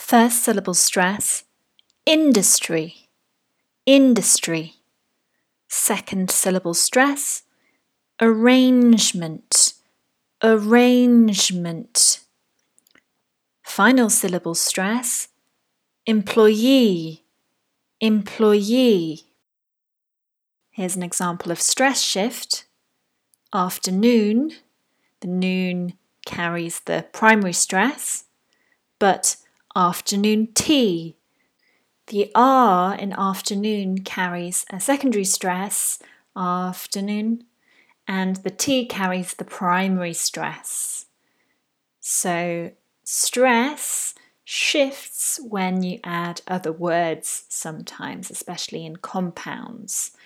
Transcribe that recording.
First syllable stress, industry, industry. Second syllable stress, arrangement, arrangement. Final syllable stress, employee, employee. Here's an example of stress shift. Afternoon, the noon carries the primary stress, but afternoon tea. The R in afternoon carries a secondary stress, afternoon, and the T carries the primary stress. So stress shifts when you add other words sometimes, especially in compounds.